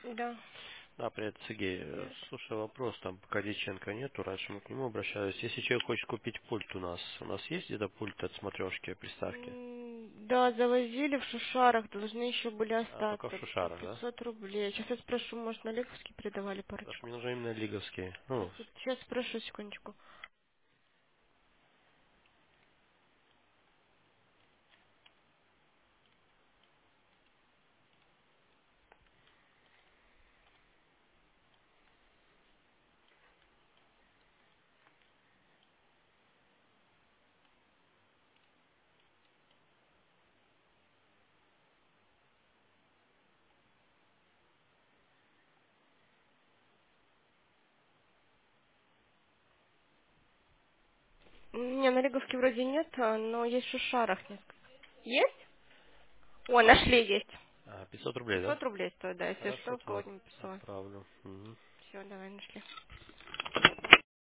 Да. Да, привет, Сергей. Слушай, вопрос, там пока Дьяченко нету, раньше мы к нему обращались. Если человек хочет купить пульт у нас есть где-то пульт от смотрешки, приставки? Да, завозили в Шушарах, должны еще были А только в остаться по Шушарах, да? 500 рублей. Сейчас я спрошу, может, на Лиговский передавали Потому что парочку. мне нужны именно лиговские. Сейчас, Ну, сейчас спрошу, секундочку. Не, на Лиговский вроде нет, но есть в Шушарах несколько. Есть? О, нашли, есть. 500 рублей, да? 500 рублей стоит, да, если что, Хорошо, тогда кого-нибудь посылать. отправлю. Мгм. Все, давай, нашли.